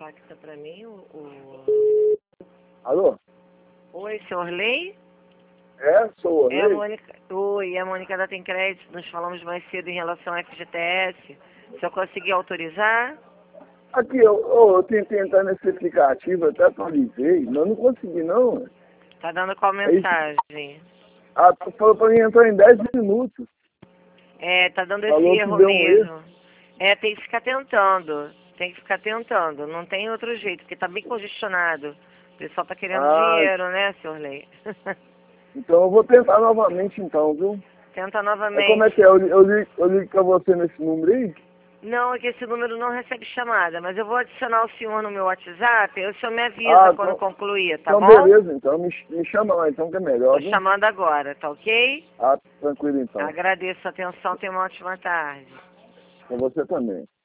faxa pra mim Alô? Oi, senhor Lei? Sou o É a Orley? Mônica. Oi, é a Mônica da Tem Crédito. Nós falamos mais cedo em relação ao FGTS. Se eu conseguir autorizar? Aqui, eu tentei entrar nesse aplicativo, até atualizei, mas não consegui não. Tá dando qual É isso. mensagem? Tu falou pra mim entrar em 10 minutos. É, tá dando esse Falou que erro deu um erro. mesmo. É, tem que ficar tentando. Tem que ficar tentando. Não tem outro jeito, porque tá bem congestionado. O pessoal tá querendo Ah, dinheiro, né, senhor Lei? então eu vou tentar novamente então, viu? Tenta Como é novamente. que é? Eu ligo pra você nesse número aí? Não, é que esse número não recebe chamada, mas eu vou adicionar o senhor no meu WhatsApp e o senhor me avisa quando concluir, tá Então bom? beleza, então me chama lá então que é melhor, Tô viu? chamando agora, tá ok? Tranquilo então. Agradeço a atenção, tenha uma ótima tarde. Com você também.